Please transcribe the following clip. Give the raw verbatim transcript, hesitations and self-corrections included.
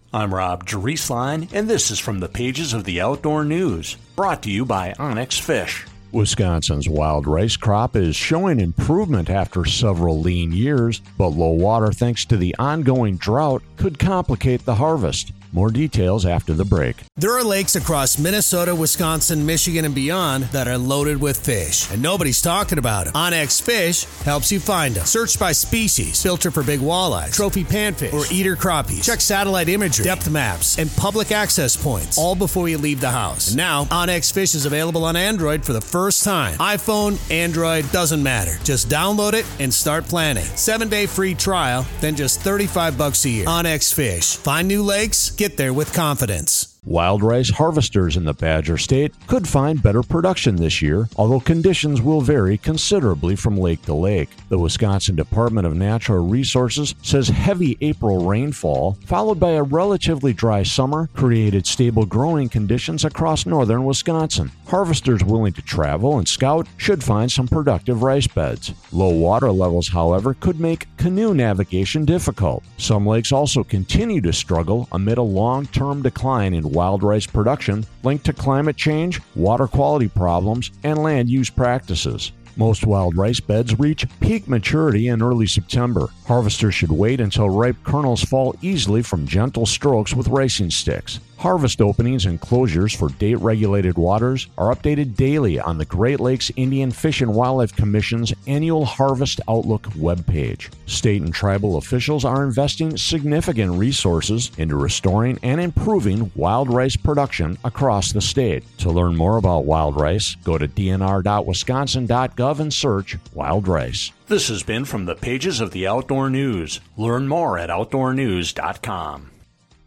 I'm Rob Drieslein, and this is from the pages of the Outdoor News, brought to you by Onyx Fish. Wisconsin's wild rice crop is showing improvement after several lean years, but low water thanks to the ongoing drought could complicate the harvest. More details after the break. There are lakes across Minnesota, Wisconsin, Michigan, and beyond that are loaded with fish, and nobody's talking about them. Onyx Fish helps you find them. Search by species, filter for big walleyes, trophy panfish, or eater crappies. Check satellite imagery, depth maps, and public access points, all before you leave the house. And now, Onyx Fish is available on Android for the first time. iPhone, Android, doesn't matter. Just download it and start planning. Seven-day free trial, then just thirty-five bucks a year. Onyx Fish. Find new lakes, get there with confidence. Wild rice harvesters in the Badger State could find better production this year, although conditions will vary considerably from lake to lake. The Wisconsin Department of Natural Resources says heavy April rainfall, followed by a relatively dry summer, created stable growing conditions across northern Wisconsin. Harvesters willing to travel and scout should find some productive rice beds. Low water levels, however, could make canoe navigation difficult. Some lakes also continue to struggle amid a long-term decline in wild rice production linked to climate change, water quality problems, and land use practices. Most wild rice beds reach peak maturity in early September. Harvesters should wait until ripe kernels fall easily from gentle strokes with ricing sticks. Harvest openings and closures for date-regulated waters are updated daily on the Great Lakes Indian Fish and Wildlife Commission's annual Harvest Outlook webpage. State and tribal officials are investing significant resources into restoring and improving wild rice production across the state. To learn more about wild rice, go to d n r dot wisconsin dot gov and search wild rice. This has been from the pages of the Outdoor News. Learn more at outdoor news dot com.